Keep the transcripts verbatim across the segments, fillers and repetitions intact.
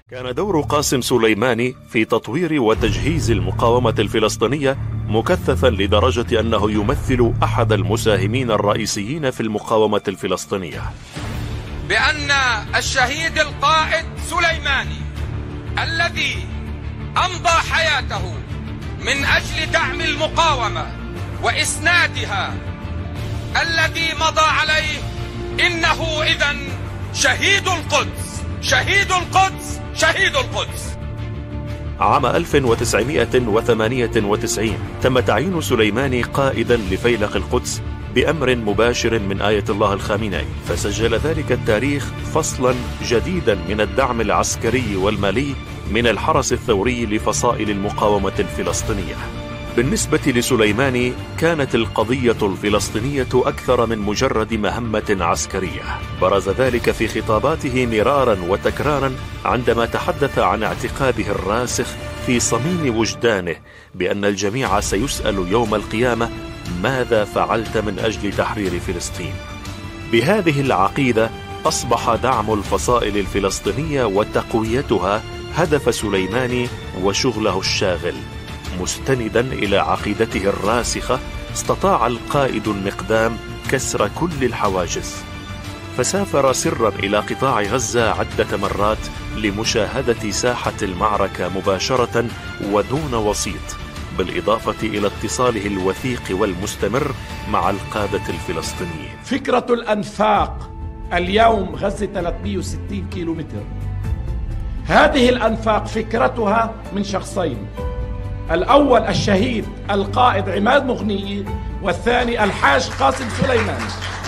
كان دور قاسم سليماني في تطوير وتجهيز المقاومة الفلسطينية مكثفا لدرجة أنه يمثل أحد المساهمين الرئيسيين في المقاومة الفلسطينية. بأن الشهيد القائد سليماني الذي أمضى حياته من أجل دعم المقاومة وإسنادها، الذي مضى عليه إنه إذن شهيد القدس، شهيد القدس، شهيد القدس. عام ألف وتسعمائة وثمانية وتسعين تم تعيين سليماني قائدا لفيلق القدس بأمر مباشر من آية الله الخامنئي، فسجل ذلك التاريخ فصلا جديدا من الدعم العسكري والمالي من الحرس الثوري لفصائل المقاومة الفلسطينية. بالنسبة لسليماني كانت القضية الفلسطينية أكثر من مجرد مهمة عسكرية. برز ذلك في خطاباته مرارا وتكرارا عندما تحدث عن اعتقاده الراسخ في صميم وجدانه بأن الجميع سيسأل يوم القيامة ماذا فعلت من أجل تحرير فلسطين. بهذه العقيدة أصبح دعم الفصائل الفلسطينية وتقويتها هدف سليماني وشغله الشاغل. مستندا إلى عقيدته الراسخة استطاع القائد المقدام كسر كل الحواجز، فسافر سرا إلى قطاع غزة عدة مرات لمشاهدة ساحة المعركة مباشرة ودون وسيط، بالإضافة إلى اتصاله الوثيق والمستمر مع القادة الفلسطينيين. فكرة الأنفاق اليوم غزة ثلاثمائة وستين كيلومتر. هذه الأنفاق فكرتها من شخصين، الأول الشهيد القائد عماد مغنية، والثاني الحاج قاسم سليماني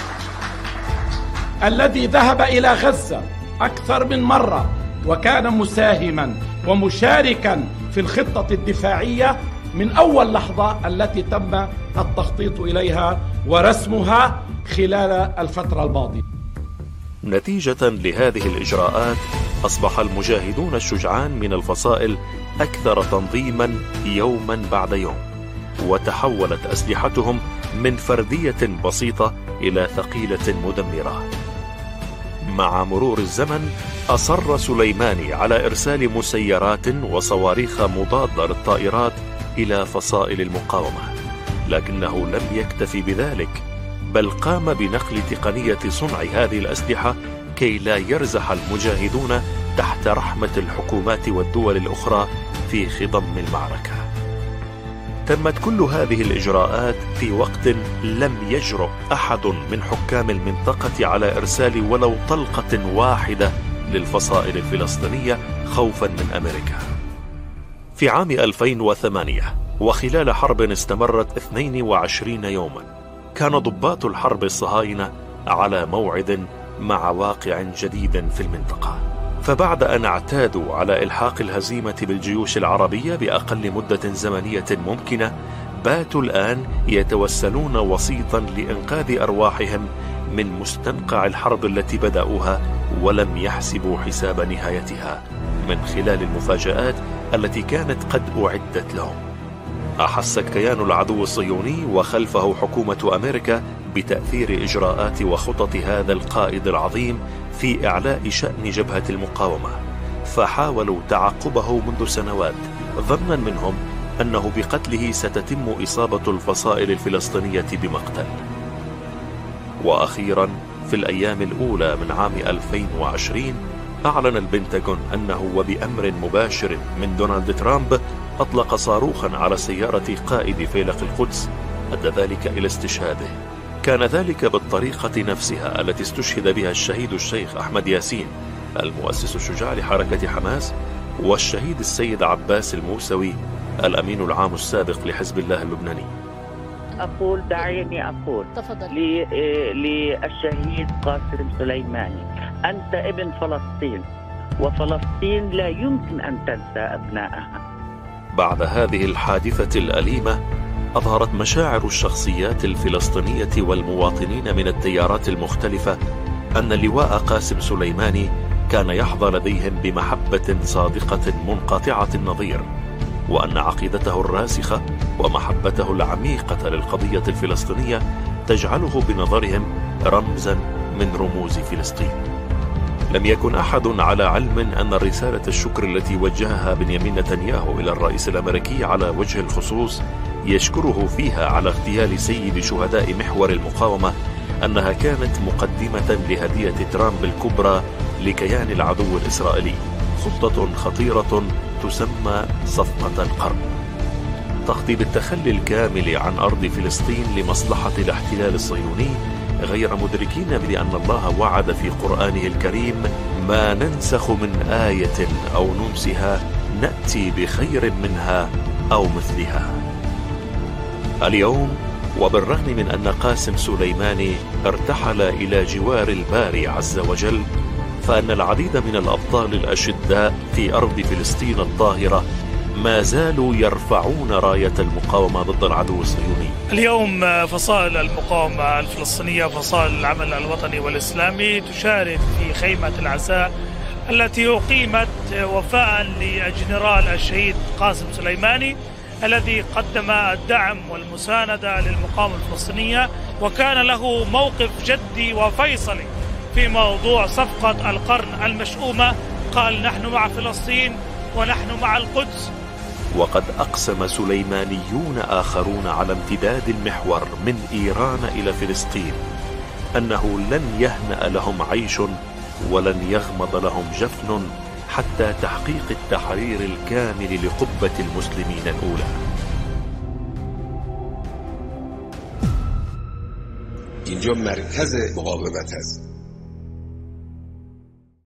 الذي ذهب إلى غزة أكثر من مرة وكان مساهما ومشاركا في الخطة الدفاعية من أول لحظة التي تم التخطيط إليها ورسمها خلال الفترة الماضية. نتيجة لهذه الإجراءات أصبح المجاهدون الشجعان من الفصائل أكثر تنظيما يوما بعد يوم، وتحولت أسلحتهم من فردية بسيطة إلى ثقيلة مدمرة. مع مرور الزمن أصر سليماني على إرسال مسيرات وصواريخ مضادة للطائرات إلى فصائل المقاومة، لكنه لم يكتفي بذلك، بل قام بنقل تقنية صنع هذه الأسلحة كي لا يرزح المجاهدون تحت رحمة الحكومات والدول الأخرى في خضم المعركة. تمت كل هذه الإجراءات في وقت لم يجرؤ أحد من حكام المنطقة على إرسال ولو طلقة واحدة للفصائل الفلسطينية خوفا من أمريكا. في عام ألفين وثمانية وخلال حرب استمرت اثنين وعشرين يوما، كان ضباط الحرب الصهاينة على موعد مع واقع جديد في المنطقة. فبعد أن اعتادوا على إلحاق الهزيمة بالجيوش العربية بأقل مدة زمنية ممكنة، باتوا الآن يتوسلون وسيطا لإنقاذ أرواحهم من مستنقع الحرب التي بدأوها ولم يحسبوا حساب نهايتها من خلال المفاجآت التي كانت قد أعدت لهم. أحس كيان العدو الصهيوني وخلفه حكومة أمريكا بتأثير إجراءات وخطط هذا القائد العظيم في إعلاء شأن جبهة المقاومة، فحاولوا تعقبه منذ سنوات ظنا منهم أنه بقتله ستتم إصابة الفصائل الفلسطينية بمقتل. وأخيرا في الأيام الأولى من عام ألفين وعشرين أعلن البنتاغون أنه وبأمر مباشر من دونالد ترامب أطلق صاروخا على سيارة قائد فيلق القدس أدى ذلك إلى استشهاده. كان ذلك بالطريقة نفسها التي استشهد بها الشهيد الشيخ أحمد ياسين المؤسس الشجاع لحركة حماس، والشهيد السيد عباس الموسوي الأمين العام السابق لحزب الله اللبناني. أقول دعيني أقول للشهيد قاسم سليماني، أنت ابن فلسطين، وفلسطين لا يمكن أن تنسى أبنائها. بعد هذه الحادثة الأليمة أظهرت مشاعر الشخصيات الفلسطينية والمواطنين من التيارات المختلفة أن اللواء قاسم سليماني كان يحظى لديهم بمحبة صادقة منقطعة النظير، وأن عقيدته الراسخة ومحبته العميقة للقضية الفلسطينية تجعله بنظرهم رمزا من رموز فلسطين. لم يكن أحد على علم أن رسالة الشكر التي وجهها بنيامين نتنياهو إلى الرئيس الأمريكي على وجه الخصوص يشكره فيها على اغتيال سيد شهداء محور المقاومة أنها كانت مقدمة لهدية ترامب الكبرى لكيان العدو الإسرائيلي، خطة خطيرة تسمى صفقة القرن، تخطي بالتخلي الكامل عن أرض فلسطين لمصلحة الاحتلال الصهيوني، غير مدركين بأن الله وعد في قرآنه الكريم: ما ننسخ من آية أو ننسها نأتي بخير منها أو مثلها. اليوم وبالرغم من أن قاسم سليماني ارتحل إلى جوار الباري عز وجل، فأن العديد من الأبطال الأشداء في أرض فلسطين الطاهرة ما زالوا يرفعون راية المقاومة ضد العدو الصهيوني. اليوم فصائل المقاومة الفلسطينية، فصائل العمل الوطني والإسلامي، تشارك في خيمة العزاء التي أقيمت وفاء للجنرال الشهيد قاسم سليماني الذي قدم الدعم والمساندة للمقاومة الفلسطينية، وكان له موقف جدي وفيصلي في موضوع صفقة القرن المشؤومة. قال: نحن مع فلسطين ونحن مع القدس. وقد أقسم سليمانيون آخرون على امتداد المحور من إيران إلى فلسطين أنه لن يهنأ لهم عيش ولن يغمض لهم جفن حتى تحقيق التحرير الكامل لقبة المسلمين الأولى. اینجا مرکز مقاومت است.